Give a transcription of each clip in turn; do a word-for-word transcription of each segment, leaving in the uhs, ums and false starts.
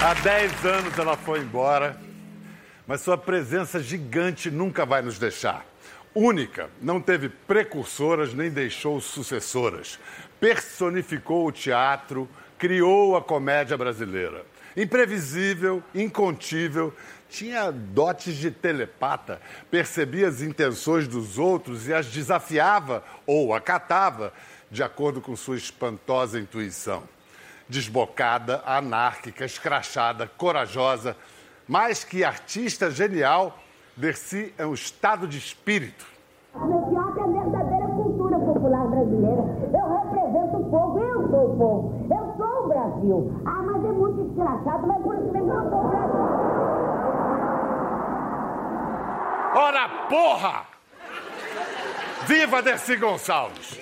Há dez anos ela foi embora, mas sua presença gigante nunca vai nos deixar. Única, não teve precursoras nem deixou sucessoras. Personificou o teatro, criou a comédia brasileira. Imprevisível, incontível, tinha dotes de telepata, percebia as intenções dos outros e as desafiava ou acatava de acordo com sua espantosa intuição. Desbocada, anárquica, escrachada, corajosa, mais que artista genial, Dercy é um estado de espírito. Meu teatro é a verdadeira cultura popular brasileira. Eu represento o povo, eu sou o povo, eu sou o Brasil. Ah, mas é muito escrachado, mas por isso mesmo eu sou o Brasil. Ora, porra! Viva Dercy Gonçalves!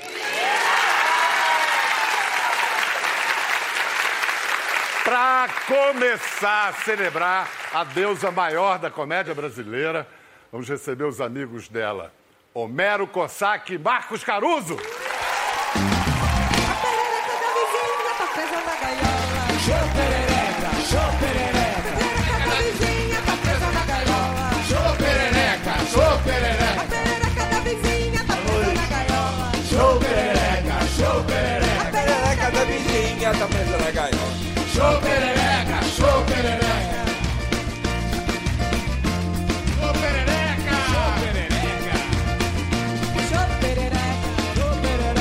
Para começar a celebrar a deusa maior da comédia brasileira, vamos receber os amigos dela, Homero Cossack e Marcos Caruso. A perereca da vizinha tá presa na gaiola. Show perereca, show perereca. A perereca da vizinha tá presa na gaiola. Show perereca, show perereca. A perereca da vizinha tá presa na gaiola. Show perereca, show perereca. A perereca da vizinha tá presa na gaiola. Show perereca, show perereca. Show perereca, show perereca. Show perereca, show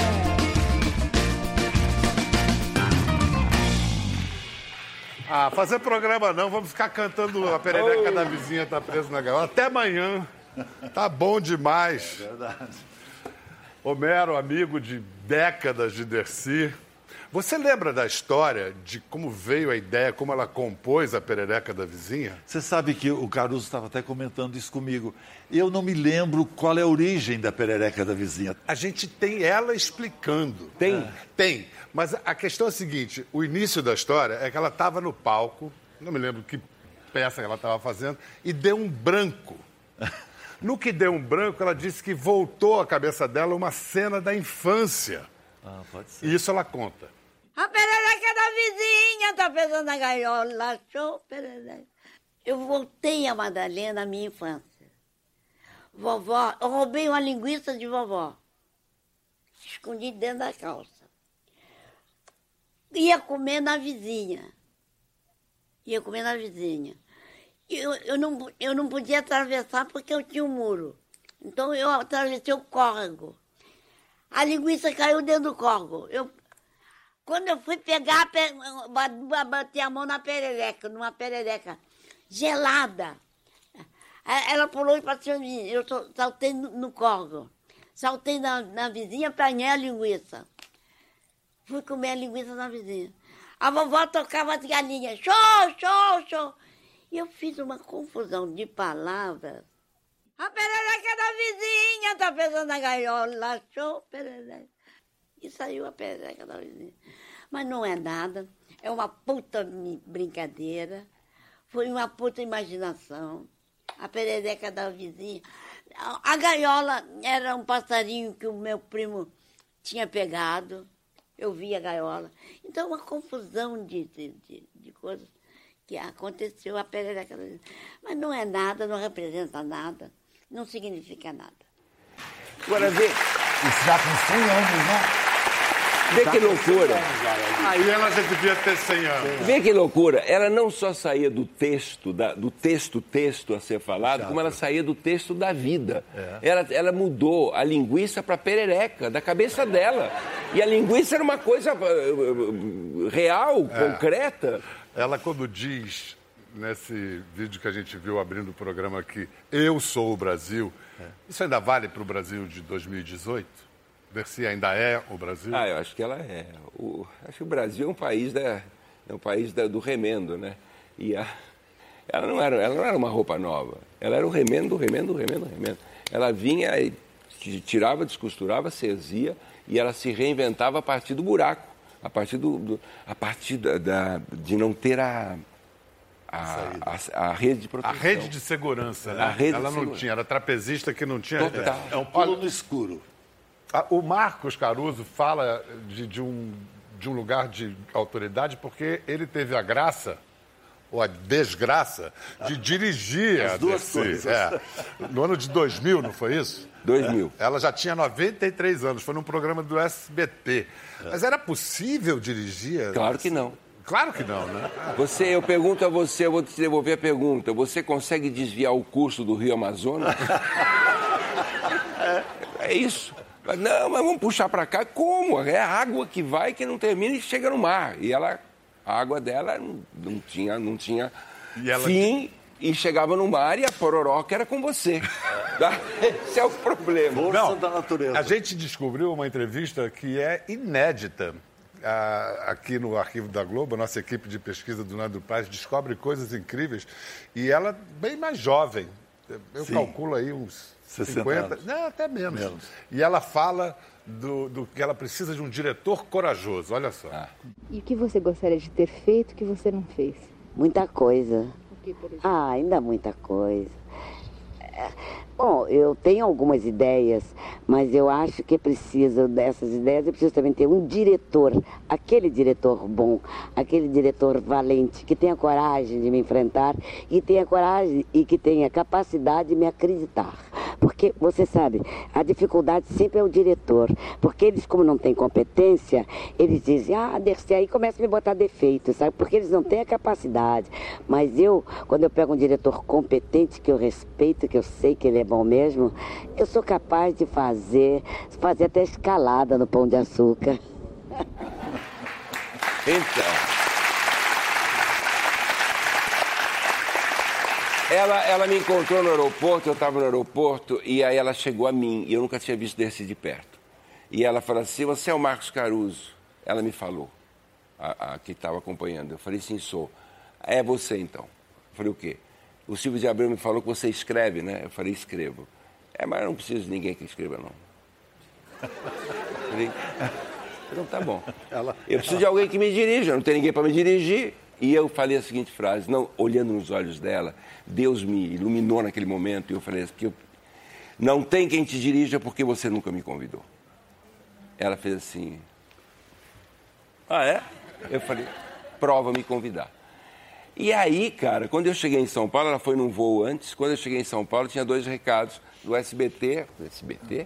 perereca. Ah, fazer programa não, vamos ficar cantando a perereca da vizinha tá presa na gaiola. Até amanhã. Tá bom demais. É verdade. Homero, amigo de décadas de Dercy. Você lembra da história de como veio a ideia, como ela compôs a perereca da vizinha? Você sabe que o Caruso estava até comentando isso comigo. Eu não me lembro qual é a origem da perereca da vizinha. A gente tem ela explicando. Tem? É. Tem. Mas a questão é a seguinte, o início da história é que ela estava no palco, não me lembro que peça ela estava fazendo, e deu um branco. No que deu um branco, ela disse que voltou à cabeça dela uma cena da infância. Ah, pode ser. E isso ela conta. A perereca da vizinha tá presa na gaiola. Show perereca. Eu voltei a Madalena na minha infância. Vovó, eu roubei uma linguiça de vovó. Escondi dentro da calça. Ia comer na vizinha. Ia comer na vizinha. Eu, eu, não, eu não podia atravessar porque eu tinha um muro. Então eu atravessei o córrego. A linguiça caiu dentro do córrego. Eu, quando eu fui pegar, bati a mão na perereca, numa perereca gelada. Ela pulou e passou em mim. Eu saltei no, no córrego. Saltei na, na vizinha, apanhei a linguiça. Fui comer a linguiça na vizinha. A vovó tocava as galinhas. Show, show, show. E eu fiz uma confusão de palavras. A perereca da vizinha tá presa na gaiola. Show, perereca. E saiu a perereca da vizinha. Mas não é nada. É uma puta brincadeira. Foi uma puta imaginação. A perereca da vizinha. A gaiola era um passarinho que o meu primo tinha pegado. Eu vi a gaiola. Então, uma confusão de, de, de, de coisas que aconteceu a perereca da vizinha. Mas não é nada, não representa nada. Não significa nada. Agora vê, Isso já com cem anos, né? vê que loucura. Aí ela já devia ter cem anos. Vê que loucura. Ela não só saía do texto, da, do texto, texto a ser falado, como ela saía do texto da vida. É. Ela, ela mudou a linguiça para perereca, da cabeça dela. E a linguiça era uma coisa uh, uh, real, É. concreta. Ela, quando diz, nesse vídeo que a gente viu abrindo o programa aqui, eu sou o Brasil, é. Isso ainda vale para o Brasil de dois mil e dezoito? Dercy ainda é o Brasil? Ah, eu acho que ela é. O, acho que o Brasil é um país, da, é um país da, do remendo, né? E a, ela, não era, ela não era uma roupa nova. Ela era o remendo, remendo, remendo, remendo. Ela vinha e tirava, descosturava, cesia e ela se reinventava a partir do buraco, a partir, do, do, a partir da, da, de não ter a, a, a, a rede de proteção. A rede de segurança, né? A rede ela de não segura... tinha, era trapezista que não tinha... Total. É um pulo no escuro. O Marcos Caruso fala de, de, um, de um lugar de autoridade porque ele teve a graça ou a desgraça, de dirigir As a duas Dercy. coisas. É. No ano de dois mil, não foi isso? dois mil. Ela já tinha noventa e três anos, foi num programa do S B T. Mas era possível dirigir? Claro que não. Claro que não, né? Você, eu pergunto a você, eu vou te devolver a pergunta. Você consegue desviar o curso do Rio Amazonas? É isso. Mas, não, mas vamos puxar para cá. Como? É a água que vai, que não termina e chega no mar. E ela, a água dela não, não tinha, não tinha E ela- fim e chegava no mar e a pororoca era com você. Tá? Esse é o problema. Força da natureza. A gente descobriu uma entrevista que é inédita. Ah, aqui no Arquivo da Globo, a nossa equipe de pesquisa do Nando Paz descobre coisas incríveis. E ela, bem mais jovem, eu Sim. calculo aí uns sessenta cinquenta, anos. não, até menos. Menos. E ela fala do, do que ela precisa de um diretor corajoso, olha só. E o que você gostaria de ter feito que você não fez? Muita coisa. O que, por exemplo? Ah, ainda muita coisa. É, Bom, eu tenho algumas ideias, mas eu acho que preciso dessas ideias, eu preciso também ter um diretor, aquele diretor bom, aquele diretor valente, que tenha coragem de me enfrentar e tenha coragem e que tenha capacidade de me acreditar. Porque, você sabe, a dificuldade sempre é o diretor, porque eles, como não têm competência, eles dizem, ah, Dercy, aí começa a me botar defeito, sabe? Porque eles não têm a capacidade. Mas eu, quando eu pego um diretor competente, que eu respeito, que eu sei que ele é bom mesmo, eu sou capaz de fazer, fazer até escalada no Pão de Açúcar. Então. Ela, ela me encontrou no aeroporto, eu estava no aeroporto, e aí ela chegou a mim, e eu nunca tinha visto Dercy de perto. E ela falou assim, você é o Marcos Caruso? Ela me falou, a, a que estava acompanhando. Eu falei, sim, sou. É você, então. Eu falei, o quê? O Silvio de Abreu me falou que você escreve, né? Eu falei, escrevo. É, mas eu não preciso de ninguém que escreva, não. Eu falei, então tá bom. Eu preciso de alguém que me dirija, não tem ninguém para me dirigir. E eu falei a seguinte frase, não, olhando nos olhos dela, Deus me iluminou naquele momento, e eu falei assim, que eu, não tem quem te dirija porque você nunca me convidou. Ela fez assim, ah, é? Eu falei, prova me convidar. E aí, cara, quando eu cheguei em São Paulo, ela foi num voo antes, quando eu cheguei em São Paulo, tinha dois recados do S B T, do S B T,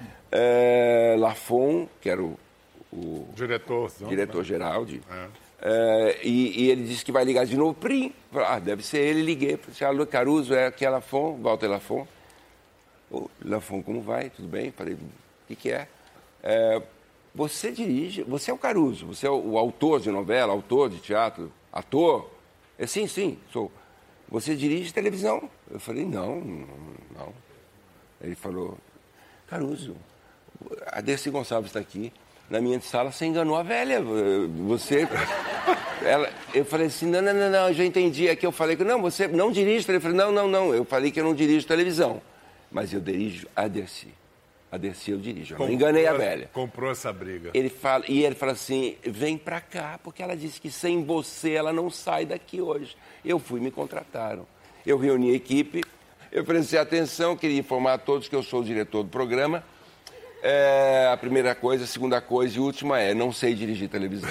é, Lafon, que era o, o Diretor. não? diretor-geral de... É. É, e, e ele disse que vai ligar de novo, Prim. Ah, deve ser ele, liguei. Falei, alô, Caruso, é aqui é Lafon, Walter Lafon. Ô, Lafon, como vai? Tudo bem? Falei, o que, que é? é? Você dirige, você é o Caruso, você é o, o autor de novela, autor de teatro, ator? É, sim, sim, sou. Você dirige televisão? Eu falei, não, não. Ele falou, Caruso, a Dercy Gonçalves está aqui. Na minha sala, você enganou a velha. Você... Ela... Eu falei assim, não, não, não, não, eu já entendi. É que eu falei que, não, você não dirige televisão. Eu falei, não, não, não, eu falei que eu não dirijo televisão. Mas eu dirijo a Dercy. A Dercy eu dirijo. Eu não enganei a velha. Comprou essa briga. Ele fala... E ele fala assim, vem pra cá, porque ela disse que sem você ela não sai daqui hoje. Eu fui, me contrataram. Eu reuni a equipe, eu prestei atenção, queria informar a todos que eu sou o diretor do programa. É, a primeira coisa, a segunda coisa e última é, não sei dirigir televisão.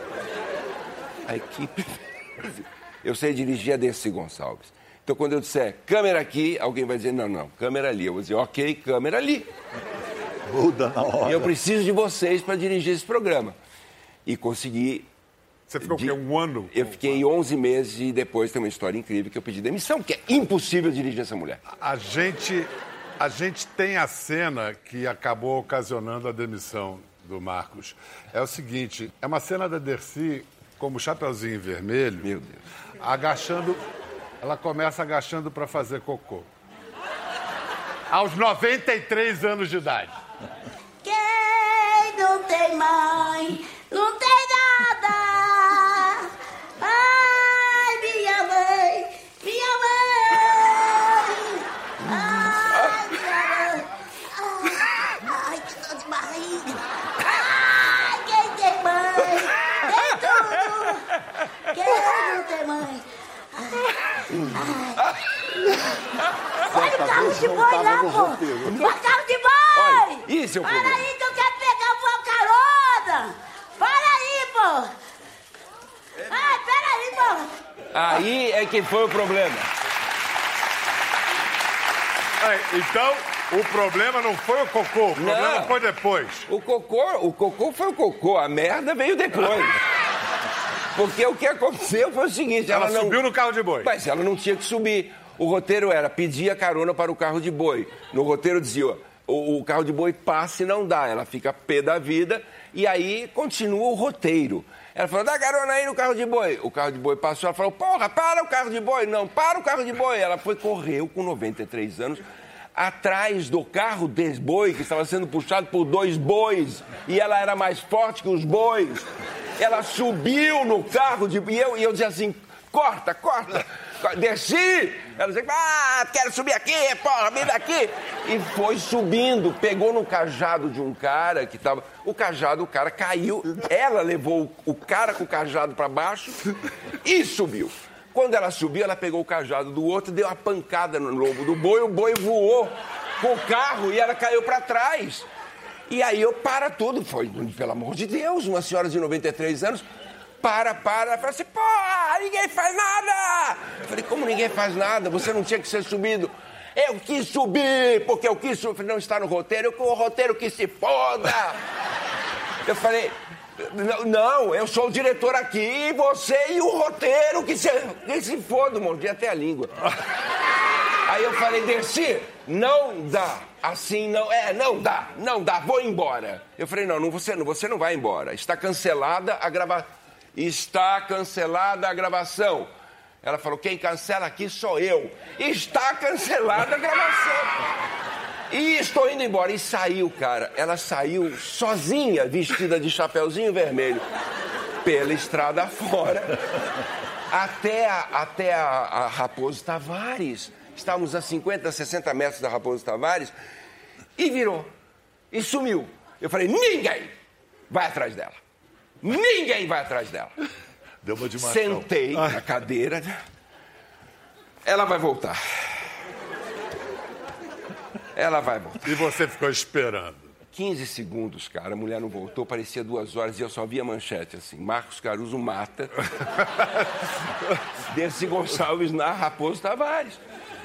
A equipe... Eu sei dirigir a Dercy Gonçalves. Então, quando eu disser câmera aqui, alguém vai dizer, não, não, câmera ali. Eu vou dizer, ok, câmera ali. Muda na hora. E eu preciso de vocês para dirigir esse programa. E consegui... Você ficou de... o quê? Um ano? Eu fiquei onze meses e depois tem uma história incrível que eu pedi demissão, que é impossível dirigir essa mulher. A gente, a gente tem a cena que acabou ocasionando a demissão do Marcos. É o seguinte, é uma cena da Dercy como Chapeuzinho Vermelho, Meu Deus. agachando, ela começa agachando para fazer cocô. Aos noventa e três anos de idade. Quem não tem mãe, não tem nada. Ai, minha mãe, minha mãe. Ai, minha mãe. Ai, ai, que dor de barriga. Ai, quem tem mãe, tem tudo. Quem não tem mãe. Ai, ai. Olha o carro de boi lá, pô. Olha o carro de boi. Olha, isso é o Para problema. aí que eu quero pegar uma carona! Para aí, pô! Ai, pera aí, pô! Aí é que foi o problema. É, então, o problema não foi o cocô, o problema Não. foi depois. O cocô, o cocô foi o cocô, a merda veio depois. Porque o que aconteceu foi o seguinte, Ela, ela, não... subiu no carro de boi. Mas ela não tinha que subir. O roteiro era pedir a carona para o carro de boi. No roteiro dizia, o, o carro de boi passa e não dá. Ela fica pé da vida e aí continua o roteiro. Ela falou, dá carona aí no carro de boi. O carro de boi passou, ela falou, porra, para o carro de boi. Não, para o carro de boi. Ela foi, correu com noventa e três anos, atrás do carro de boi, que estava sendo puxado por dois bois. E ela era mais forte que os bois. Ela subiu no carro de boi. E eu, e eu dizia assim, corta, corta. Desci! Ela dizia, ah, quero subir aqui, porra, vem daqui! E foi subindo, pegou no cajado de um cara que tava... O cajado, o cara caiu, ela levou o cara com o cajado pra baixo e subiu. Quando ela subiu, ela pegou o cajado do outro, deu uma pancada no lombo do boi, o boi voou com o carro e ela caiu pra trás. E aí eu, para tudo, foi, pelo amor de Deus, uma senhora de noventa e três anos... Para, para, ela falou assim, porra, ninguém faz nada! Eu falei, como ninguém faz nada? Você não tinha que ser subido. Eu quis subir, porque eu quis subir. Eu falei, não está no roteiro, eu, o roteiro que se foda! Eu falei, não, eu sou o diretor aqui, você e o roteiro que se, que se foda, mordi até a língua. Aí eu falei, Dercy, não dá. Assim não, é, não dá, não dá, vou embora. Eu falei, não, não você, não, você não vai embora. Está cancelada a gravação. Está cancelada a gravação. Ela falou, quem cancela aqui sou eu. Está cancelada a gravação. E estou indo embora. E saiu, cara. Ela saiu sozinha, vestida de chapeuzinho vermelho, pela estrada fora, até a, até a, a Raposo Tavares. Estávamos a cinquenta, sessenta metros da Raposo Tavares. E virou. E sumiu. Eu falei, ninguém vai atrás dela. Ninguém vai atrás dela. Deu uma de machão. Sentei na cadeira. Ela vai voltar. Ela vai voltar. E você ficou esperando. quinze segundos, cara. A mulher não voltou, parecia duas horas e eu só via manchete assim. Marcos Caruso mata Dercy Gonçalves na Raposo Tavares.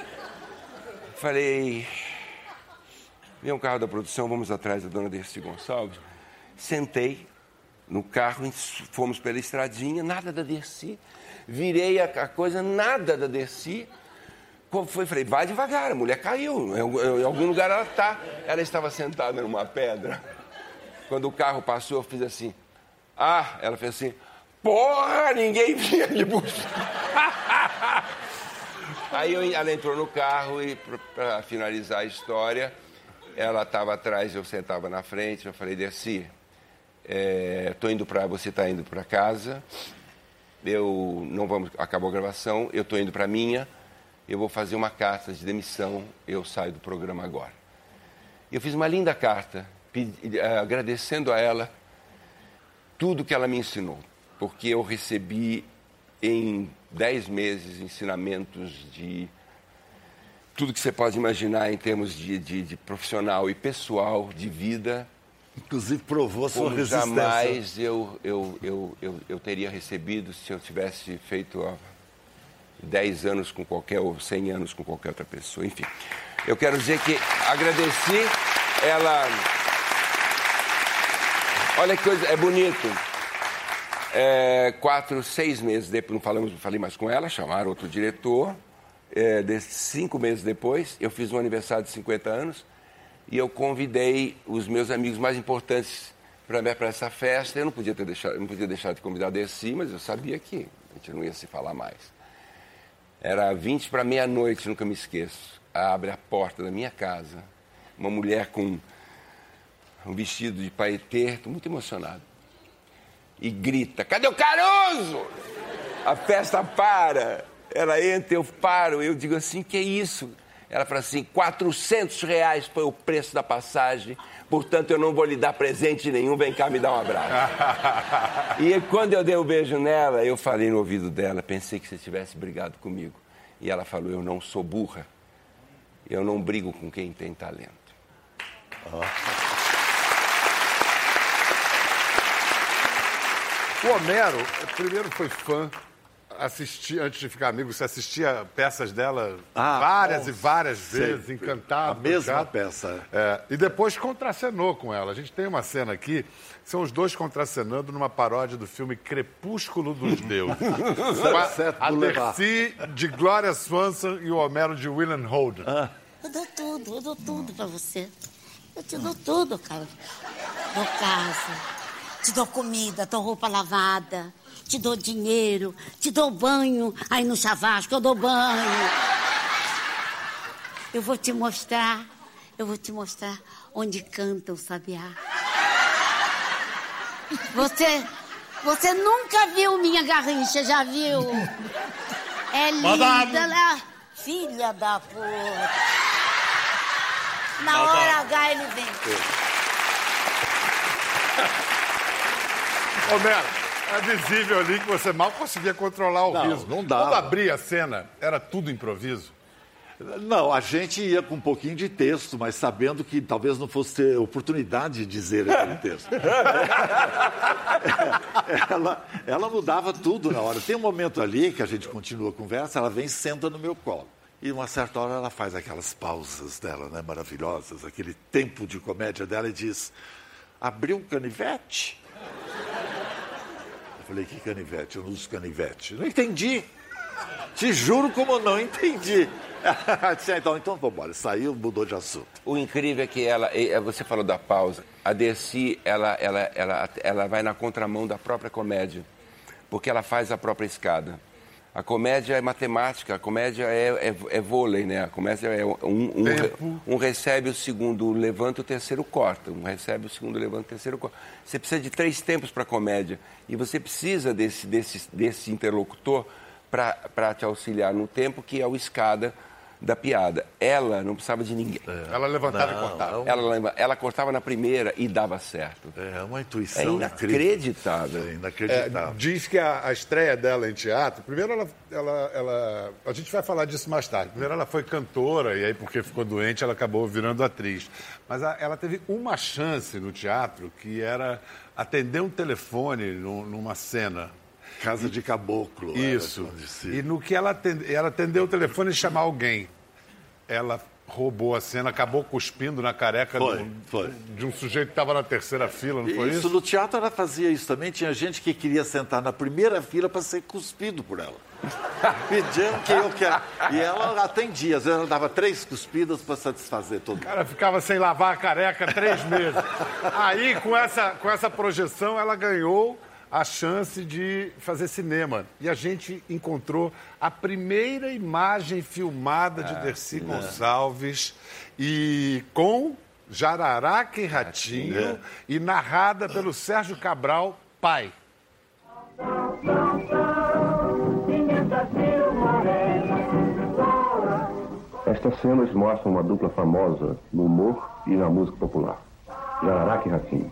Falei, vem um carro da produção, vamos atrás da dona Dercy Gonçalves. Sentei no carro, fomos pela estradinha, nada da Dercy. Virei a, a coisa, nada da Dercy. Como foi? Falei, vai devagar, a mulher caiu. Em, em algum lugar ela está. Ela estava sentada numa pedra. Quando o carro passou, eu fiz assim. Ah, ela fez assim. Porra, ninguém vinha me buscar. Aí eu, ela entrou no carro e, para finalizar a história, ela estava atrás, eu sentava na frente. Eu falei, Dercy, é, tô indo para, você está indo para casa. Eu não vamos, acabou a gravação. Eu estou indo para minha. Eu vou fazer uma carta de demissão, eu saio do programa agora. Eu fiz uma linda carta, pedi, agradecendo a ela tudo que ela me ensinou, porque eu recebi em dez meses ensinamentos de tudo que você pode imaginar em termos de, de, de profissional e pessoal, de vida. Inclusive provou a sua como resistência. jamais eu, eu, eu, eu, eu teria recebido se eu tivesse feito... A, dez anos com qualquer, ou cem anos com qualquer outra pessoa, enfim. Eu quero dizer que agradeci ela... Olha que coisa, é bonito. É, quatro, seis meses depois, não falamos, não falei mais com ela, chamaram outro diretor. É, de, cinco meses depois, eu fiz um aniversário de cinquenta anos e eu convidei os meus amigos mais importantes para essa festa. Eu não podia ter deixado, não podia deixar de convidar a Dercy, mas eu sabia que a gente não ia se falar mais. Era vinte para meia-noite, nunca me esqueço. Abre a porta da minha casa, uma mulher com um vestido de paetê, estou muito emocionado. E grita, cadê o Caruso? A festa para. Ela entra, eu paro, eu digo assim, que é isso? Ela fala assim, quatrocentos reais foi o preço da passagem, portanto eu não vou lhe dar presente nenhum, vem cá me dar um abraço. E quando eu dei um beijo nela, eu falei no ouvido dela, pensei que você tivesse brigado comigo. E ela falou, eu não sou burra, eu não brigo com quem tem talento. Oh. O Homero, primeiro foi fã, assistia, antes de ficar amigo, você assistia peças dela Ah, várias bom, e várias sempre. vezes, encantado. A mesma encantado. peça. É, e depois contracenou com ela. A gente tem uma cena aqui, são os dois contracenando numa paródia do filme Crepúsculo dos Deuses. Com a, Sunset a Boulevard. Dercy de Gloria Swanson e o Homero de William Holden. Ah. Eu dou tudo, eu dou tudo pra você. Eu te dou tudo, cara. Dou casa, te dou comida, dou roupa lavada, te dou dinheiro, te dou banho. Aí no chavasco eu dou banho. Eu vou te mostrar, eu vou te mostrar onde canta o sabiá. Você, você nunca viu minha garrincha, já viu? É linda, Madame. lá. Filha da puta. Na hora H ele vem. Homero, é visível ali que você mal conseguia controlar o Não, riso. não dava. Quando abria a cena, era tudo improviso? Não, a gente ia com um pouquinho de texto, mas sabendo que talvez não fosse ter oportunidade de dizer aquele texto. ela, ela mudava tudo na hora. Tem um momento ali que a gente continua a conversa, ela vem e senta no meu colo. E uma certa hora ela faz aquelas pausas dela, né, maravilhosas, aquele tempo de comédia dela e diz: abriu um canivete? Eu falei: que canivete? Eu não uso canivete. Não entendi. Te juro como eu não entendi. então, então vamos embora. Saiu, mudou de assunto. O incrível é que ela, você falou da pausa, a Dercy, ela, ela, ela, ela vai na contramão da própria comédia, porque ela faz a própria escada. A comédia é matemática, a comédia é, é, é vôlei, né? A comédia é um, um, um recebe o segundo, levanta, o terceiro corta. Um recebe o segundo, levanta, o terceiro corta. Você precisa de três tempos para a comédia. E você precisa desse, desse, desse interlocutor para te auxiliar no tempo, que é o escada da piada. Ela não precisava de ninguém. É. Ela levantava Não, e cortava. não. Ela, ela cortava na primeira e dava certo. É uma É intuição inacreditável. incrível. É É, inacreditável. diz que a, a estreia dela em teatro, primeiro ela, ela, ela... A gente vai falar disso mais tarde. Primeiro ela foi cantora, e aí porque ficou doente ela acabou virando atriz. Mas a, ela teve uma chance no teatro, que era atender um telefone num, numa cena. Casa de caboclo. Isso. era onde se- E no que ela, atende, ela atendeu o telefone e chamar alguém. Ela roubou a cena, acabou cuspindo na careca Foi, de, um, foi. de um sujeito que estava na terceira fila, não foi Isso, isso? no teatro ela fazia isso também. Tinha gente que queria sentar na primeira fila para ser cuspido por ela. Pediam que eu quero. E ela atendia. Às vezes ela dava três cuspidas para satisfazer todo O mundo. cara ficava sem lavar a careca três meses. Aí, com essa, com essa projeção, ela ganhou a chance de fazer cinema. E a gente encontrou a primeira imagem filmada de Dercy Gonçalves e com Jararaca e Ratinho e narrada pelo Sérgio Cabral, pai. Estas cenas mostram uma dupla famosa no humor e na música popular. Jararaca e Ratinho.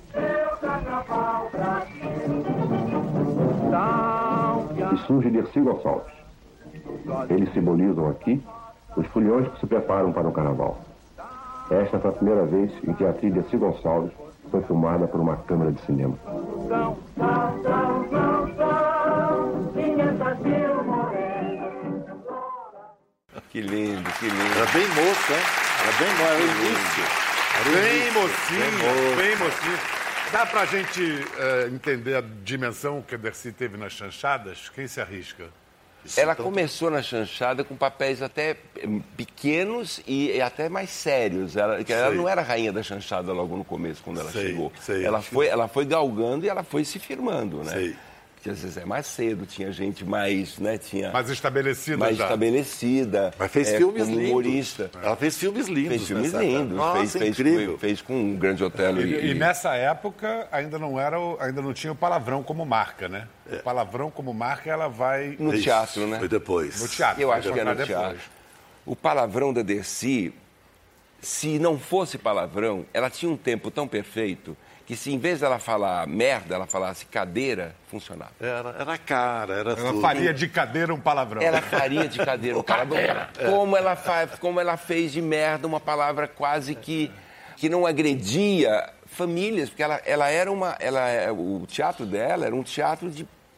E surge Dercy Gonçalves. Eles simbolizam aqui os foliões que se preparam para o carnaval. Esta foi a primeira vez em que a atriz Dercy Gonçalves foi filmada por uma câmera de cinema. Que lindo, que lindo. Era bem moça, hein? Era bem moça. Era o início. Era o Bem início. mocinho, bem mocinho. Dá pra gente eh, entender a dimensão que a Dercy teve nas chanchadas? Quem se arrisca? Isso, Ela então, começou na chanchada com papéis até eh, pequenos e e até mais sérios. Ela, que ela Sei. não era rainha da chanchada logo no começo, quando ela Sei, chegou. sei. Ela, foi, ela foi galgando e ela foi se firmando, né? Sei. Porque às vezes é mais cedo, tinha gente mais, né? Tinha Mais estabelecida mais já. estabelecida. Mas fez é, filmes como lindos. humorista. Ela fez filmes lindos. Fez filmes nessa época. lindos. Nossa, fez, fez, incrível. fez com um Grande Otelo. E, E, e nessa época ainda não era, o- ainda não tinha o palavrão como marca, né? O palavrão como marca ela vai no Isso, teatro, né? Foi depois. no teatro. Eu vai acho que é jogar no depois. teatro. O palavrão da Dercy, se não fosse palavrão, ela tinha um tempo tão perfeito que se em vez dela falar merda, ela falasse cadeira, funcionava. Era, era cara, era Ela tudo. faria de cadeira um palavrão. Ela faria de cadeira um palavrão. Como ela, faz, como ela fez de merda uma palavra quase que, que não agredia famílias, porque ela, ela era uma. Ela, o teatro dela era um teatro de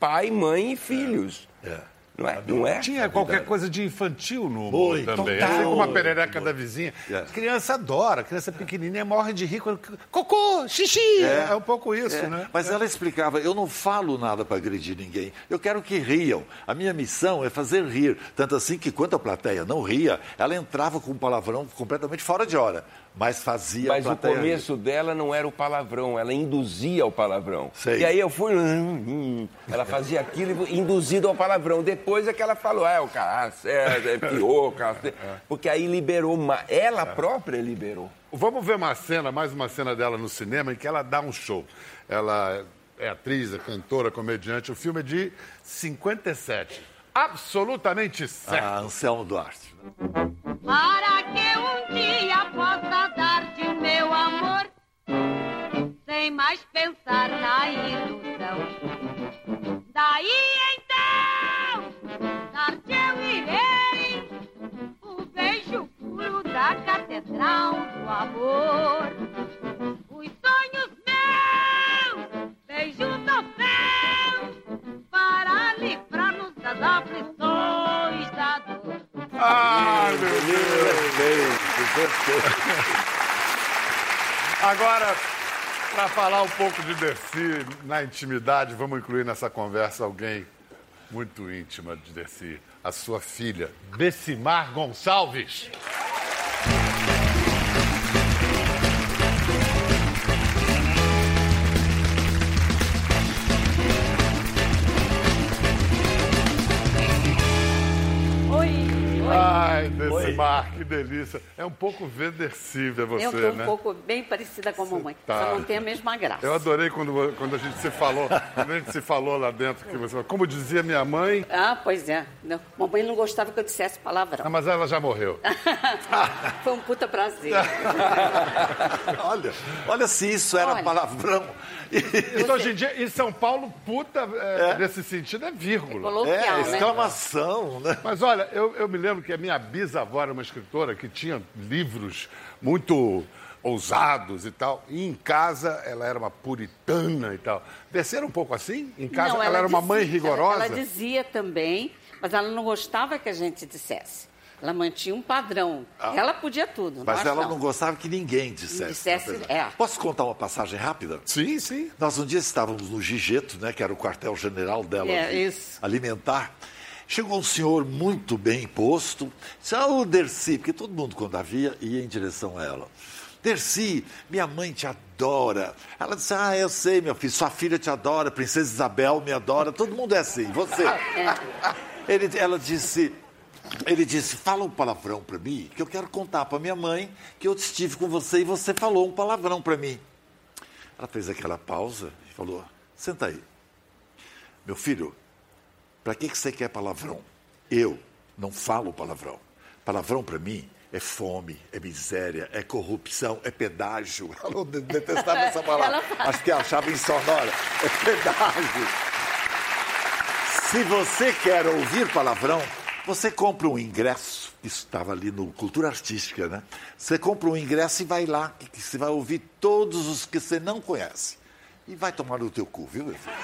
pai, mãe e filhos. É. Não é? Não é? Tinha qualquer coisa de infantil no humor Oi, também. total. Assim como a perereca da vizinha. É. Criança adora, criança pequenininha morre de rir quando... Cocô, xixi! É, é um pouco isso, É, né? mas ela explicava, eu não falo nada para agredir ninguém, eu quero que riam. A minha missão é fazer rir. Tanto assim que quando a plateia não ria, ela entrava com um palavrão completamente fora de hora, mas fazia Mas a o plateia começo rir. dela não era o palavrão, ela induzia ao palavrão. Sei. E aí eu fui... hum, hum, ela fazia aquilo induzido ao palavrão. Depois é que ela falou, ah, é o cacete, é pior, cacete. Porque aí liberou, uma... ela própria liberou. Vamos ver uma cena, mais uma cena dela no cinema, em que ela dá um show. Ela é atriz, é cantora, comediante. O filme é de cinquenta e sete. Absolutamente certo. Ah, Anselmo Duarte. Para que um dia possa dar-te o meu amor, sem mais pensar na ilusão. Daí então, dar-te eu irei, o beijo puro da catedral do amor. Os sonhos meus, beijos do céu, para livrar-nos das aflições da dor. Ai, meu Deus! Agora, para falar um pouco de Dercy na intimidade, vamos incluir nessa conversa alguém muito íntima de Dercy, a sua filha, Decimar Gonçalves. Ai, Decimar, que delícia. É um pouco Vedercível você, Eu tô um né? pouco bem parecida com a mamãe, tá. só não tem a mesma graça. Eu adorei quando, quando a gente se falou, quando a gente se falou lá dentro, que você, como dizia minha mãe... Ah, pois é. Não, mamãe não gostava que eu dissesse palavrão. Ah, mas ela já morreu. Foi um puta prazer. olha, olha se isso era Olha. palavrão. Então, hoje em dia, em São Paulo, puta, é, é. nesse sentido, é vírgula. Coloquial, É, né? exclamação, né? Mas olha, eu, eu me lembro que a minha bisavó era uma escritora que tinha livros muito ousados e tal. E em casa ela era uma puritana e tal. Desceram um pouco assim? Em casa Não, ela, era uma dizia- mãe rigorosa? Ela, ela dizia também, mas ela não gostava que a gente dissesse. Ela mantinha um padrão. Ela podia tudo, Mas nós ela não. não gostava que ninguém dissesse. Dissesse, na verdade. é. Posso contar uma passagem rápida? Sim, sim. Nós um dia estávamos no Gigeto, né, que era o quartel-general dela, É, de isso. alimentar. Chegou um senhor muito bem posto, disse, ah, o Dercy, porque todo mundo, quando a via, ia em direção a ela. Dercy, minha mãe te adora. Ela disse, ah, eu sei, meu filho, sua filha te adora, Princesa Isabel me adora, todo mundo é assim, você. Ele, ela disse... Ele disse, fala um palavrão para mim, que eu quero contar para minha mãe que eu estive com você e você falou um palavrão para mim. Ela fez aquela pausa e falou, senta aí. Meu filho, para que, que você quer palavrão? Eu não falo palavrão. Palavrão para mim é fome, é miséria, é corrupção, é pedágio. Ela detestava essa palavra. Acho que achava insonora. É pedágio. Se você quer ouvir palavrão, você compra um ingresso, isso estava ali no Cultura Artística, né? Você compra um ingresso e vai lá, que você vai ouvir todos os que você não conhece. E vai tomar no teu cu, viu, meu filho?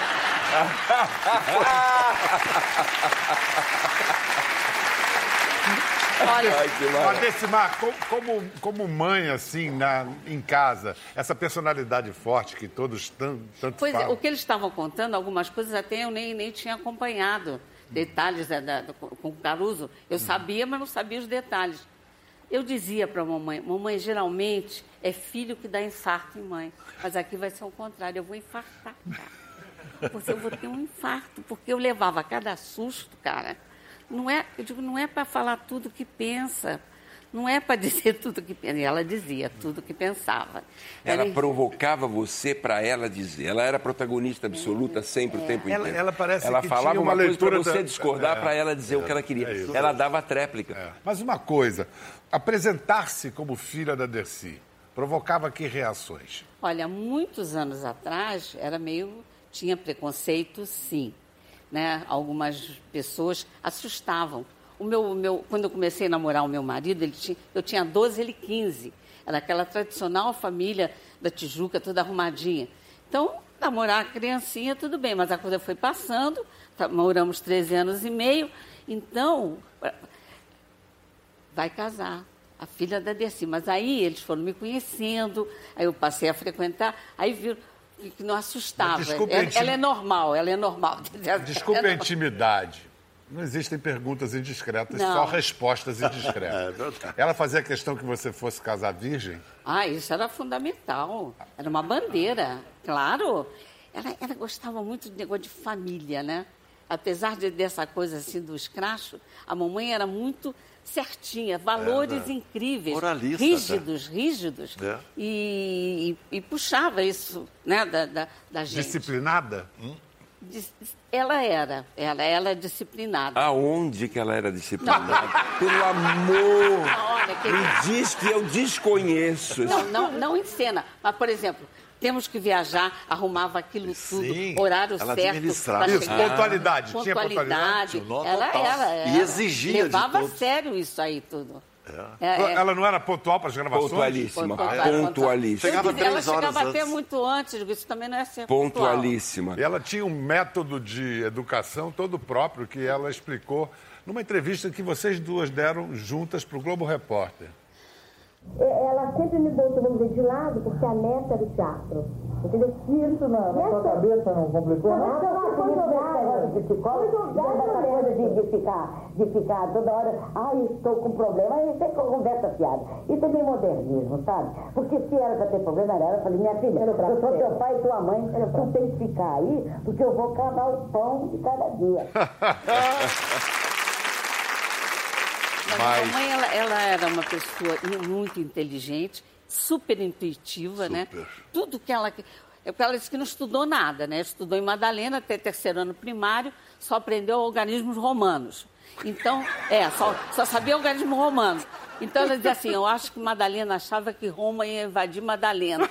Olha, Mas, Decimar, co- como, como mãe, assim, na, em casa, essa personalidade forte que todos tanto, tanto pois é, falam. o que eles estavam contando, algumas coisas até eu nem, nem tinha acompanhado. Detalhes da, da, do- com o Caruso. Eu sabia, mas não sabia os detalhes. Eu dizia para a mamãe, mamãe, geralmente é filho que dá infarto em mãe. Mas aqui vai ser o contrário, eu vou infartar, cara. Você, eu vou ter um infarto, porque eu levava cada susto, cara. Não é, eu digo, não é para falar tudo que pensa. Não é para dizer tudo que pensa. E ela dizia tudo que pensava. Ela Ela- provocava você para ela dizer. Ela era protagonista absoluta sempre o tempo Ela- inteiro. ela parece ela que falava tinha uma uma coisa para leitura você da- discordar, é, para ela dizer o que ela queria. é isso. Ela dava a tréplica. É. Mas uma coisa, apresentar-se como filha da Dercy provocava que reações? Olha, muitos anos atrás era meio tinha preconceito, sim, né? Algumas pessoas assustavam. O meu, o meu, quando eu comecei a namorar o meu marido, ele tinha, eu tinha doze, ele quinze. Era aquela tradicional família da Tijuca, toda arrumadinha. Então, namorar a criancinha, tudo bem, mas a coisa foi passando, tá, moramos treze anos e meio, então, vai casar, a filha da Dercy. Mas aí eles foram me conhecendo, aí eu passei a frequentar, aí viram que não assustava. Ela, intim... ela é normal, ela é normal. Desculpe a intimidade. Não existem perguntas indiscretas, não. Só respostas indiscretas. Ela fazia questão que você fosse casar virgem? Ah, isso era fundamental. Era uma bandeira, claro. Ela, ela gostava muito de negócio de família, né? Apesar de, dessa coisa assim do escracho, a mamãe era muito certinha, valores é, incríveis, moralista, rígidos, né? rígidos. É. E, e, e puxava isso, né, da, da, da gente. Disciplinada? Hum? Ela era, ela, ela é disciplinada. Aonde que ela era disciplinada? Não. Pelo amor! Olha, que... Me diz que eu desconheço. Não, não, não em cena. Mas, por exemplo, temos que viajar, arrumava aquilo tudo, Sim, horário ela certo. Isso, pontualidade. Pontualidade. Tinha pontualidade? Ela, ela, ela, e exigia levava de a sério isso aí tudo. É. É, ela não era pontual para as gravações? Pontualíssima. Pontual, pontualíssima. Chegava três ela chegava até muito antes, isso também não é ser pontualíssima. E ela tinha um método de educação todo próprio que ela explicou numa entrevista que vocês duas deram juntas para o Globo Repórter. Ela sempre me botou, vamos dizer, de lado, porque a neta era o teatro. Entendeu? Isso na, na sua cabeça não complicou? Não, não, não, foi jogado de psicólogo, essa coisa de, de, ficar, de ficar toda hora, ai, estou com problema, aí você conversa fiada. Isso é meio modernismo, sabe? Porque se era para ter problema, era ela. Eu falei, minha filha, eu sou teu pai e tua mãe, tu tem que ficar aí, porque eu vou cavar o pão de cada dia. Mas... A mãe, ela, ela era uma pessoa muito inteligente, super intuitiva, super. Né? Tudo que ela... É porque ela disse que não estudou nada, né? Estudou em Madalena até terceiro ano primário, só aprendeu organismos romanos. Então, é, só, só sabia organismos romanos. Então ela dizia assim, eu acho que Madalena achava que Roma ia invadir Madalena.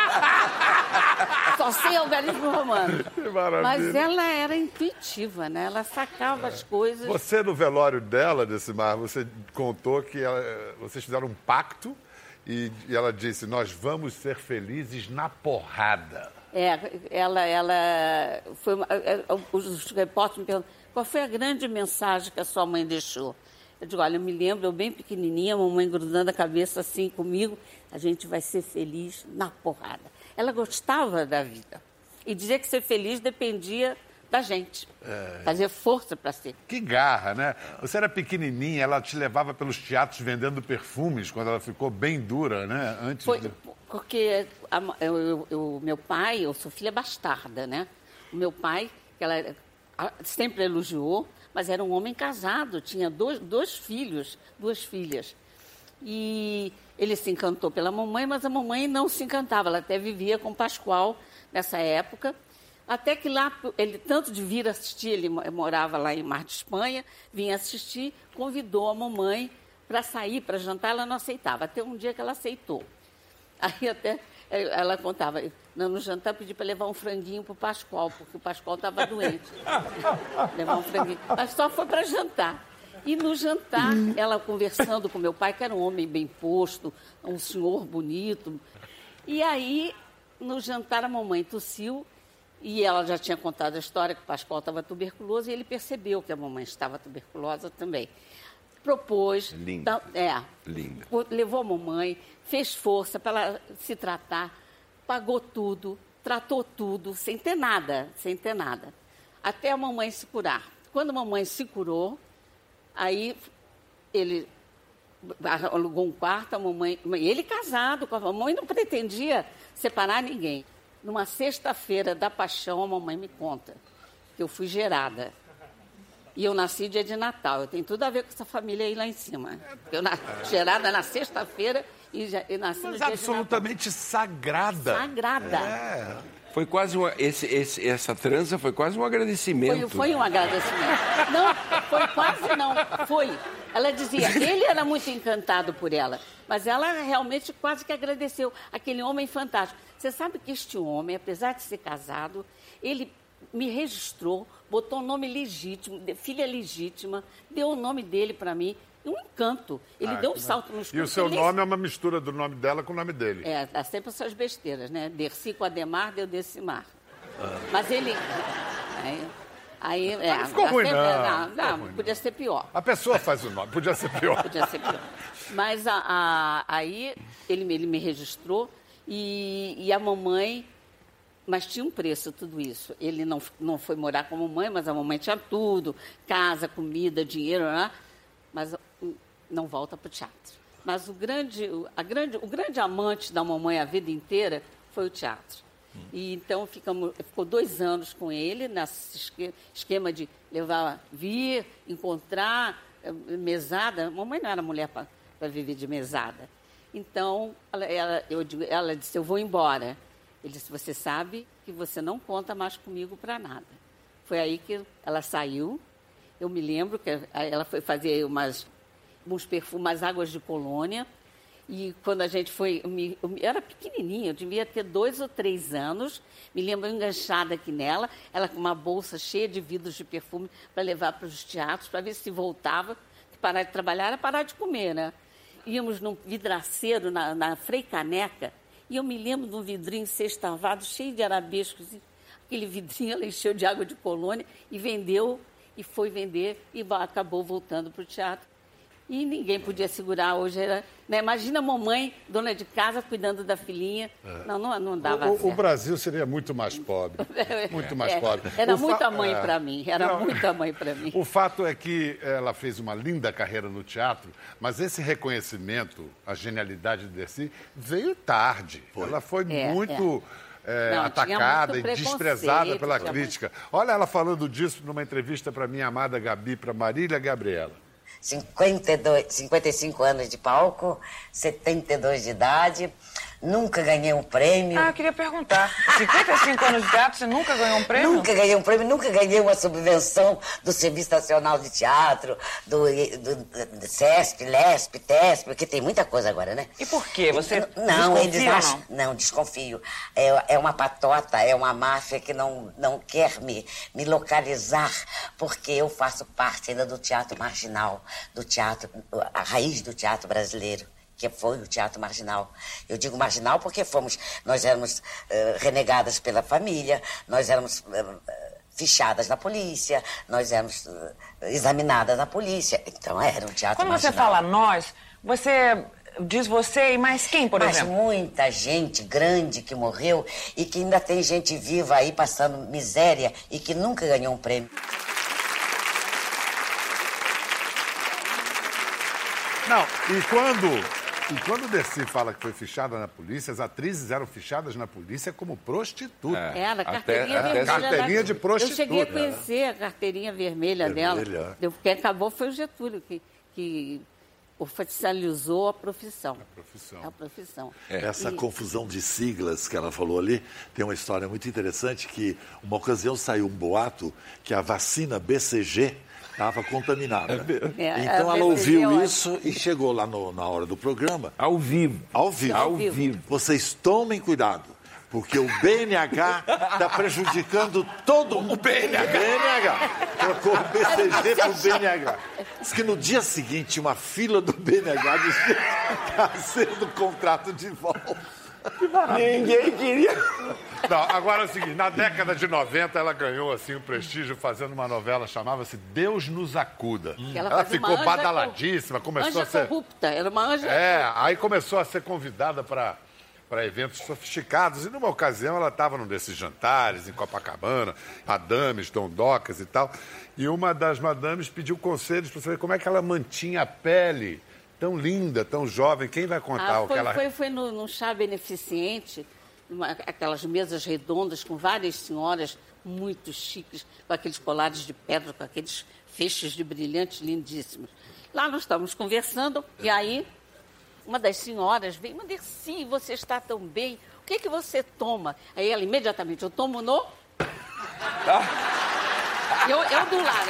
Só sei organismo romano. Que maravilha. Mas ela era intuitiva, né? Ela sacava é. as coisas. Você, no velório dela, Decimar, você contou que ela, vocês fizeram um pacto e, e ela disse, nós vamos ser felizes na porrada. É, ela... ela foi uma, os repórteres me perguntam, qual foi a grande mensagem que a sua mãe deixou? Eu digo, olha, eu me lembro, eu bem pequenininha, a mamãe grudando a cabeça assim comigo, a gente vai ser feliz na porrada. Ela gostava da vida. E dizia que ser feliz dependia da gente. É. Fazer força para ser. Que garra, né? Você era pequenininha, ela te levava pelos teatros vendendo perfumes, quando ela ficou bem dura, né? Antes Foi, de... Porque a, eu, eu, meu pai, eu sou filha bastarda, né? O meu pai, que ela sempre elogiou, mas era um homem casado, tinha dois, dois filhos, duas filhas. E ele se encantou pela mamãe, mas a mamãe não se encantava. Ela até vivia com o Pascoal nessa época. Até que lá, ele tanto de vir assistir, ele morava lá em Mar de Espanha, vinha assistir, convidou a mamãe para sair, para jantar, ela não aceitava. Até um dia que ela aceitou. Aí até ela contava, no jantar pedi para levar um franguinho para o Pascoal, porque o Pascoal estava doente. Levar um franguinho. Mas só foi para jantar. E no jantar, ela conversando com meu pai, que era um homem bem posto, um senhor bonito. E aí, no jantar, a mamãe tossiu, e ela já tinha contado a história que o Pascoal estava tuberculoso, e ele percebeu que a mamãe estava tuberculosa também. Propôs... Linda. Da, é, Linda. Levou a mamãe, fez força para ela se tratar, pagou tudo, tratou tudo, sem ter nada, sem ter nada. Até a mamãe se curar. Quando a mamãe se curou, aí ele alugou um quarto, a mamãe... Ele casado com a mamãe, não pretendia separar ninguém. Numa sexta-feira da paixão, a mamãe me conta que eu fui gerada. E eu nasci dia de Natal. Eu tenho tudo a ver com essa família aí lá em cima. Eu nasci gerada na sexta-feira e, já, e nasci Mas no dia absolutamente de sagrada. Sagrada. É. Foi quase uma... Esse, esse, essa trança foi quase um agradecimento. Foi, foi um agradecimento. Não, foi quase não. Foi. Ela dizia, ele era muito encantado por ela, mas ela realmente quase que agradeceu. Aquele homem fantástico. Você sabe que este homem, apesar de ser casado, ele me registrou, botou o nome legítimo, filha legítima, deu o nome dele para mim, um encanto. Ele ah, deu um salto no escuro. E o seu ele... nome é uma mistura do nome dela com o nome dele. É, dá sempre essas besteiras, né? Dercy com Ademar, deu Decimar. Ah. Mas ele... Aí, aí é, não ficou ruim, sempre, não. Não, Ficou não ruim, podia ser pior. A pessoa faz o nome, podia ser pior. Podia ser pior. Mas a, a, aí ele, me- ele me registrou e, e a mamãe... Mas tinha um preço tudo isso. Ele não, não foi morar com a mamãe, mas a mamãe tinha tudo. Casa, comida, dinheiro, né? Mas hum, não volta para o teatro. Mas o grande, o- a grande, o grande amante da mamãe a vida inteira foi o teatro. E então ficamos, ficou dois anos com ele, nesse esque- esquema de levar, vir, encontrar, eh, mesada. A mamãe não era mulher para viver de mesada. Então, ela, ela, eu digo- ela disse, eu vou embora. Ele disse, você sabe que você não conta mais comigo para nada. Foi aí que ela saiu. Eu me lembro que ela foi fazer umas, uns perfumes, umas águas de colônia. E quando a gente foi... Eu, me, eu era pequenininha, eu devia ter dois ou três anos. Me lembro enganchada aqui nela, ela com uma bolsa cheia de vidros de perfume para levar para os teatros, para ver se voltava. Parar de trabalhar era parar de comer, né? Íamos num vidraceiro na, na Frei Caneca, e eu me lembro de um vidrinho sextavado, cheio de arabescos. E aquele vidrinho ela encheu de água de colônia e vendeu, e foi vender, e va- acabou voltando para o teatro. E ninguém podia segurar. Hoje era... Né? Imagina a mamãe, dona de casa, cuidando da filhinha. É. Não, não, não dava O, o certo. Brasil seria muito mais pobre. Muito mais É, pobre. Era O fa- muita mãe é. para mim, era Não. muita mãe para mim. O fato é que ela fez uma linda carreira no teatro, mas esse reconhecimento, a genialidade de Dercy, veio tarde. Ela foi É, muito é, Não, tinha atacada muito e desprezada preconceito, pela tinha crítica. Olha ela falando disso numa entrevista para minha amada Gabi, para Marília Gabriela. cinquenta e dois, cinquenta e cinco anos de palco, setenta e dois de idade, nunca ganhei um prêmio. Ah, eu queria perguntar. cinquenta e cinco anos de teatro, você nunca ganhou um prêmio? Nunca ganhei um prêmio, nunca ganhei uma subvenção do Serviço Nacional de Teatro, do, do, do SESP, LESP, TESP, porque tem muita coisa agora, né? E por quê? Você Não, desconfia eles ou acham... Não, desconfio. É, é uma patota, é uma máfia que não, não quer me, me localizar, porque eu faço parte ainda do teatro marginal, do teatro, a raiz do teatro brasileiro, que foi o teatro marginal. Eu digo marginal porque fomos, nós éramos eh, renegadas pela família, nós éramos eh, fichadas na polícia, nós éramos eh, examinadas na polícia. Então era um teatro Quando marginal. você fala nós, você diz você e mais quem, por Mas exemplo? muita gente grande que morreu e que ainda tem gente viva aí passando miséria e que nunca ganhou um prêmio. Não, e quando, e quando o Dercy fala que foi fichada na polícia, as atrizes eram fichadas na polícia como prostituta. Era, a carteirinha Até- vermelha. carteirinha da- de prostituta. Eu cheguei a conhecer a carteirinha vermelha, Vermelha. dela. O que acabou foi o Getúlio, que, que oficializou a profissão. A profissão. A profissão. Essa E- confusão de siglas que ela falou ali, tem uma história muito interessante que, uma ocasião, saiu um boato que a vacina B C G estava contaminada. É, Então a ela B C G ouviu é isso e chegou lá no- na hora do programa. Ao vivo. Ao vivo. Ao vivo. Vocês tomem cuidado, porque o B N H está prejudicando todo mundo. O B N H. B N H. Trocou o B C G para o B N H. Diz que no dia seguinte, uma fila do B N H dizia sendo o contrato de volta. Ninguém queria. Não, agora é o seguinte, na década de noventa ela ganhou assim o prestígio fazendo uma novela, chamava-se Deus nos acuda. Que Ela, ela fazia ficou uma anja badaladíssima, começou anja a ser... corrupta, era uma anja... É, aí começou a ser convidada para para eventos sofisticados. E numa ocasião ela estava num desses jantares em Copacabana, madames, dondocas e tal. E uma das madames pediu conselhos para saber como é que ela mantinha a pele tão linda, tão jovem. Quem vai contar Ah, o foi, que ela... foi, foi no, num chá beneficente, uma- aquelas mesas redondas com várias senhoras muito chiques, com aqueles colares de pedra, com aqueles feixes de brilhantes lindíssimos. Lá nós estávamos conversando e aí uma das senhoras veio, mas Dercy, você está tão bem, o que, que você toma? Aí ela imediatamente, eu tomo no... Eu, eu do lado.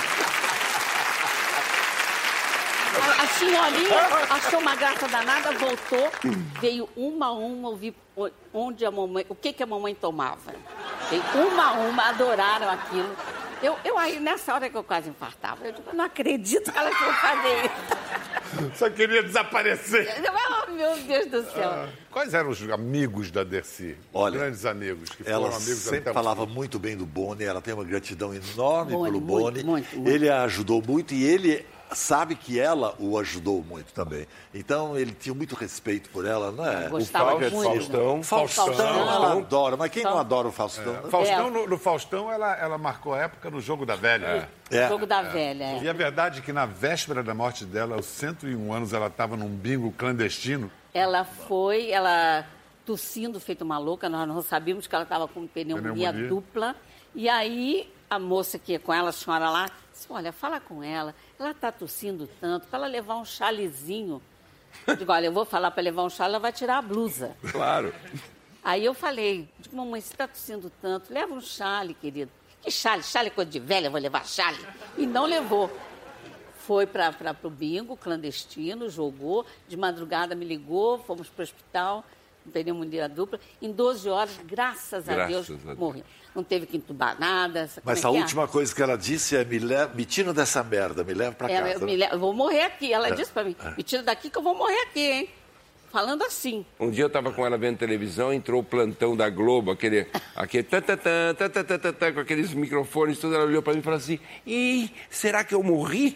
A, a senhorinha achou uma graça danada, voltou, veio uma a uma ouvir onde a mamãe, o que, que a mamãe tomava. Veio uma a uma, adoraram aquilo. Eu, eu aí, nessa hora que eu quase infartava, eu digo, eu não acredito que elas vão fazer isso. Só queria desaparecer. Eu, oh, meu Deus do céu. Ah, quais eram os amigos da Dercy? Olha, grandes amigos que foram ela amigos sempre falava muito bem do Boni, ela tem uma gratidão enorme Boni, pelo muito, Boni. muito, muito. Ele a ajudou muito e ele sabe que ela o ajudou muito também. Então, ele tinha muito respeito por ela, não é? Gostava o muito. Faustão. Faustão, Faustão. ela adora. Mas quem não adora o Faustão? É. Faustão, é. no, no Faustão, ela, ela marcou a época no Jogo da Velha. É. É. Jogo da Velha, é. E a verdade é que na véspera da morte dela, aos cento e um anos, ela estava num bingo clandestino. Ela foi, ela tossindo, feito uma louca, nós não sabíamos que ela estava com pneumonia, pneumonia dupla. E aí, a moça que ia com ela, a senhora lá, disse, olha, fala com ela, ela está tossindo tanto, para ela levar um chalezinho. Eu digo, olha, eu vou falar para levar um chale, ela vai tirar a blusa. Claro. Aí eu falei, digo, mamãe, você está tossindo tanto, leva um chale, querido. Que chale? Chale é coisa de velha, vou levar chale. E não levou. Foi para o bingo clandestino, jogou, de madrugada me ligou, fomos para o hospital, pneumonia dupla. Em doze horas, graças, graças a Deus, a Deus. morreu. Não teve que entubar nada. Mas é a é? última coisa que ela disse é, me, leva, me tira dessa merda, me leva para é, casa. Eu, eu vou morrer aqui. Ela é. disse para mim, me tira daqui que eu vou morrer aqui, hein? Falando assim. Um dia eu estava com ela vendo televisão, entrou o plantão da Globo, aquele, aquele tá, tá, tá, tá, tá, tá, tá, com aqueles microfones, tudo. Ela olhou para mim e falou assim, ih, será que eu morri?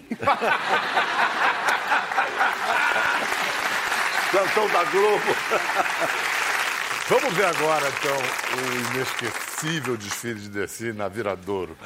Plantão da Globo. Vamos ver agora, então, o inesquecível desfile de Dercy na Viradouro.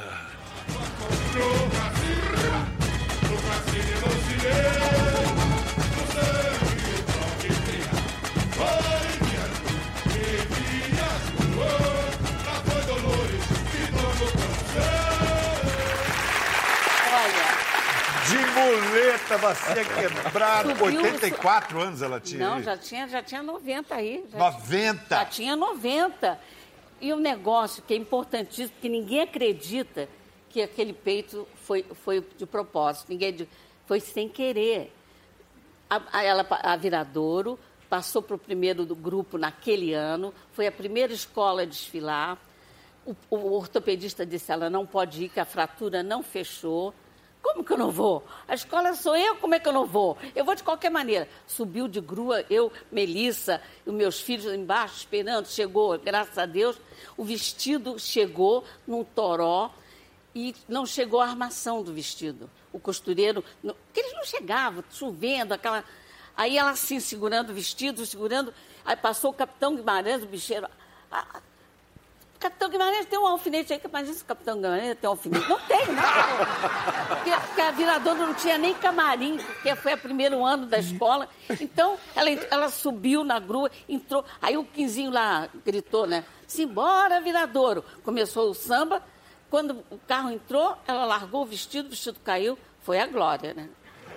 De muleta, bacia quebrada. Subiu oitenta e quatro anos ela tinha. Não, aí. já tinha, já tinha noventa aí. Já, noventa? Já tinha noventa. E um negócio que é importantíssimo, porque ninguém acredita que aquele peito foi, foi de propósito. Ninguém foi sem querer. A, a, ela, a Viradouro passou para o primeiro do grupo naquele ano, foi a primeira escola a desfilar. O, o ortopedista disse, ela não pode ir, que a fratura não fechou. Como que eu não vou? A escola sou eu, como é que eu não vou? Eu vou de qualquer maneira. Subiu de grua, eu, Melissa, e os meus filhos embaixo esperando. Chegou, graças a Deus, o vestido chegou num toró e não chegou a armação do vestido. O costureiro, porque eles não chegavam, chovendo, aquela... Aí ela assim, segurando o vestido, segurando... Aí passou o capitão Guimarães, o bicheiro... Ah, Capitão Guimarães tem um alfinete aí, que imagina se o Capitão Guimarães tem um alfinete. Não tem, não. Porque, porque a Viradouro não tinha nem camarim, porque foi o primeiro ano da escola. Então, ela, ela subiu na grua, entrou. Aí o Quinzinho lá gritou, né? Simbora, Viradouro. Começou o samba. Quando o carro entrou, ela largou o vestido, o vestido caiu. Foi a glória, né?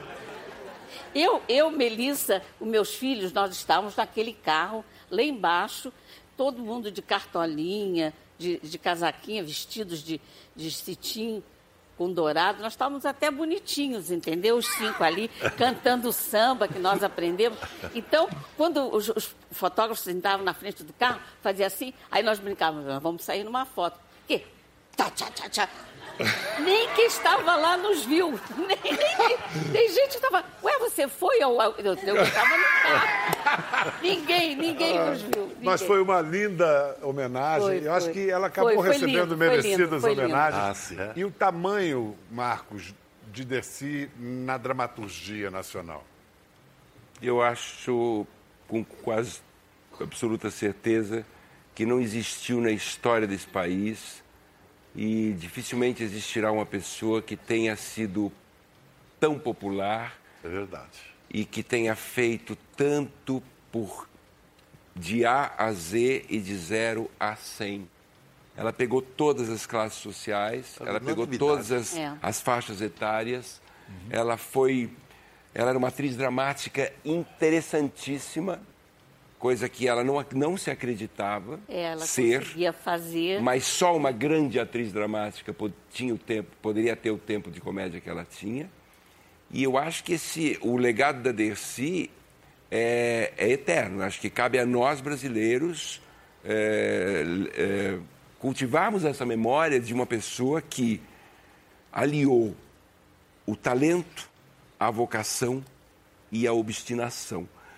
Eu, eu, Melissa, os meus filhos, nós estávamos naquele carro, lá embaixo, todo mundo de cartolinha, de, de casaquinha, vestidos de, de cetim com dourado. Nós estávamos até bonitinhos, entendeu? Os cinco ali, cantando samba que nós aprendemos. Então, quando os, os fotógrafos sentavam na frente do carro, fazia assim, aí nós brincávamos, vamos sair numa foto. O quê? Tchá, tchá, tchá, tchá. Nem quem estava lá nos viu. Nem, nem, tem gente que estava... Ué, você foi? Eu, eu, eu estava no carro. Ninguém, ninguém nos viu. Ninguém. Mas foi uma linda homenagem. Foi, eu foi. acho que ela acabou foi, foi recebendo lindo, merecidas foi lindo, foi homenagens. Ah, sim, é. E o tamanho, Marcos, de Dercy na dramaturgia nacional? Eu acho, com quase absoluta certeza, que não existiu na história desse país e dificilmente existirá uma pessoa que tenha sido tão popular. É verdade. E que tenha feito tanto por de A a Z e de zero a cem. Ela pegou todas as classes sociais, ela pegou todas as, é. as faixas etárias. Uhum. Ela foi, ela era uma atriz dramática interessantíssima, coisa que ela não, não se acreditava ela ser. Conseguia fazer. Mas só uma grande atriz dramática tinha o tempo, poderia ter o tempo de comédia que ela tinha. E eu acho que esse, o legado da Dercy é, é eterno. Acho que cabe a nós, brasileiros, é, é, cultivarmos essa memória de uma pessoa que aliou o talento, a vocação e a obstinação.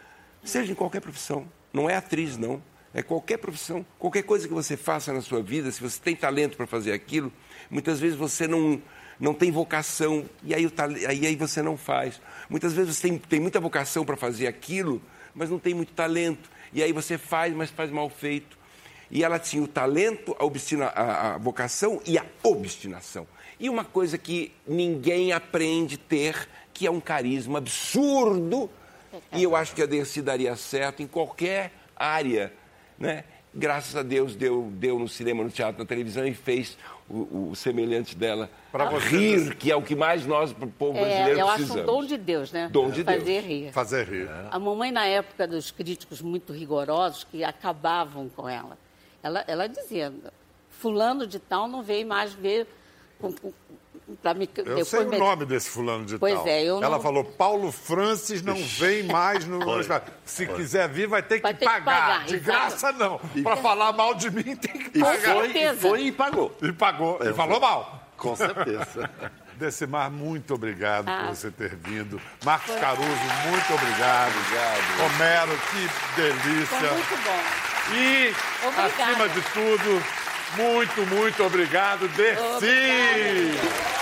Seja em qualquer profissão. Não é atriz, não. É qualquer profissão. Qualquer coisa que você faça na sua vida, se você tem talento para fazer aquilo, muitas vezes você não, não tem vocação e aí, o, aí, aí você não faz. Muitas vezes você tem, tem muita vocação para fazer aquilo, mas não tem muito talento. E aí você faz, mas faz mal feito. E ela tinha o talento, a, obstina, a, a vocação e a obstinação. E uma coisa que ninguém aprende a ter, que é um carisma absurdo. E eu acho que a Dercy daria certo em qualquer área, né? Graças a Deus, deu, deu no cinema, no teatro, na televisão e fez o, o semelhante dela pra você rir, que é o que mais nós, o povo brasileiro, é, eu precisamos. acho um dom de Deus, né? Dom de Fazer Deus. rir. Fazer rir. A mamãe, na época dos críticos muito rigorosos, que acabavam com ela, ela, ela dizia, fulano de tal não veio mais ver... Com, com, pra me, eu sei o me... nome desse fulano de pois tal. É, eu Ela não... falou, Paulo Francis não vem mais no... Se Foi. quiser vir, vai ter vai que ter pagar. Que pagar. De Exato. graça, não. Para falar mal de mim, tem que e pagar. Foi, e foi e pagou. E pagou. E falou mal. Com certeza. Decimar, muito obrigado ah. por você ter vindo. Marcos Foi. Caruso, muito obrigado. Obrigado. Romero, que delícia. Foi muito bom. E, Obrigada. acima de tudo, muito, muito obrigado, Dercy.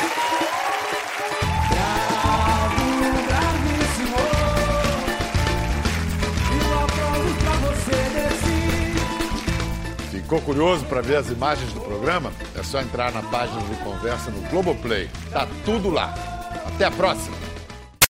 Ficou curioso para ver as imagens do programa? É só entrar na página de conversa no Globoplay. Tá tudo lá. Até a próxima.